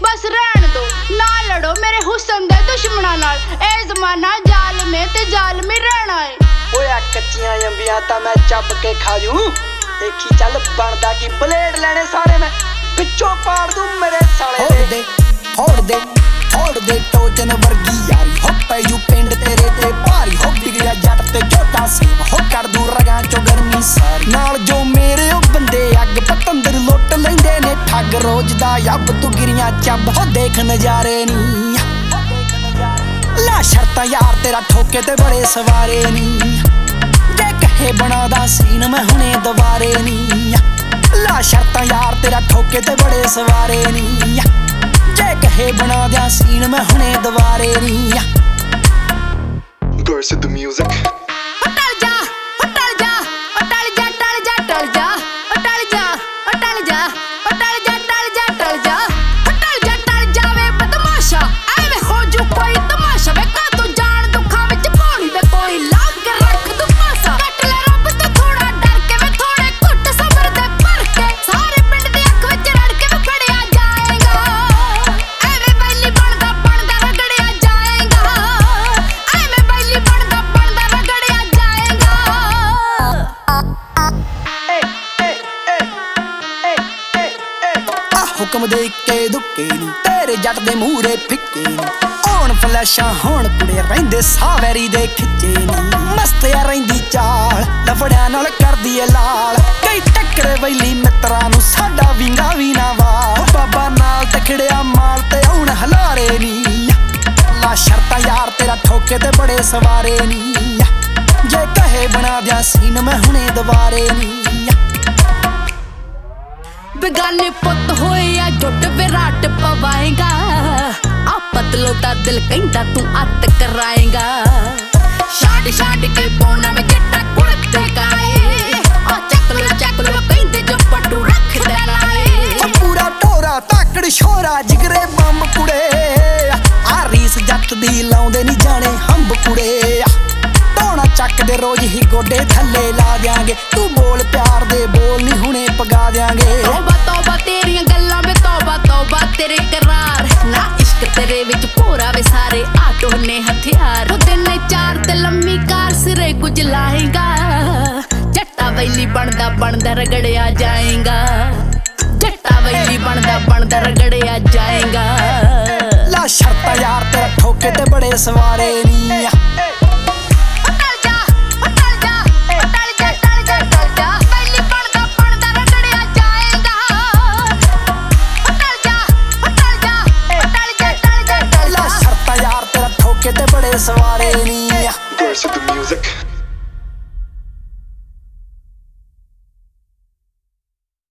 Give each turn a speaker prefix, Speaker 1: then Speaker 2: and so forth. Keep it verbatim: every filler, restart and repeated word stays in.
Speaker 1: बस रहन दो ना लड़ो मेरे हुस्न दे दुश्मनां नाल। ए जमाना जालमे ते जालमी रहना है।
Speaker 2: ओए कच्चियां अंबियां तां मैं चब के खाजू। देखी चल बनदा की ब्लेड लेने सारे मैं पिछों पाड़ दूं मेरे साले
Speaker 3: दे। फोड़ दे फोड़ दे टोचन वर्गी यारी हो पैजू पिंड तेरे ते भारी हो बिगड़िया जट ते झोटा सेम हो कर दूं रगां चो गर्मी सारी नाल जो मेरे ओ बंदे अग पतंदर लुट लैंदे ने ठग रोज दा यब तू गिरियां चब हो देख नजारे नी ला शर्तां यार तेरा ठोके ते बड़े सवारे नी जे कहे बनादा सीन मैं हुणे दवारे नी ला शर्तां यार तेरा ठोके ते बड़े सवारे नी जे कहे बना दिया सीन मैं हुणे दवारे नी।
Speaker 4: Burst of the music.
Speaker 1: टल जा टल जा टल जा टल जा टल जा टल जा टल जा टल जा टल जा टल जा टल जा टल जा वे बदमाशा एवें हो जू कोई तमाशा वे का तू जान दुखां विच पौड़ी वे कोई लाग के रख तू पासा कट ले रब तो थोड़ा डर के वे थोड़े घुट सबर दे भर के सारे पिंड दी अख विच रड़ के वे खड़िया जाएगा एवें बैली बनदा बनदा रगड़िया जाएगा एवें बैली बनदा बनदा रगड़िया जाएगा।
Speaker 3: आ हुक्म दे के दुक्के नी तेरे जट दे मूरे फिक्के नी होण फलैशां होण कुड़े रहिंदे सावैरी दे खिच्चे नी मस्त आ रहिंदी चाल लफड़ियां नाल करदी ए लाल कई टक्करे वैली मित्रां नूं साडा विंगा वी ना वाल बाबा नाल तखड़िया माल ते हुण हलारे नी ला शर्तां यार तेरा ठोके ते बड़े सवारे नी जे कहे बना दिया सीन मैं हुणे दवारे नी
Speaker 1: बेगाने पुत होए या जुट विराट पवाएगा आ पतलो दा दिल कहंदा तू अत कराएगा छाड़ छाड़ के पौना में जट्टा कुड़ते काए आ चक लो चक लो कहंदे जो पट्टू रख दे लाए
Speaker 3: पूरा टोरा ताकड़ शोरा जिगरे बम कुड़े आ रीस जट दी लाउंदे नी जाने हंब कुड़े टोना चक दे रोज ही गोडे थल्ले ला देंगे तू बोल प्यार दे बोल नी हुणे पगा देंगे
Speaker 1: तौबा तौबा तेरियां गल्लां वे तौबा तौबा तेरे करार ना इश्क तेरे विच पूरा वे सारे आटो ने हथियार दिन चार ते लम्मी कार सिरे कुछ लाएगा जट्टा वैली बनदा बनदा रगड़िया जाएगा जट्टा वैली बनदा बनदा रगड़िया जाएगा।
Speaker 3: ला शर्तां यार तेरा ठोके ते बड़े सवारे नी
Speaker 1: ला शर्तां यार तेरा ठोके ते बड़े सवारे नी
Speaker 3: सवारे नी
Speaker 4: Burst of the music.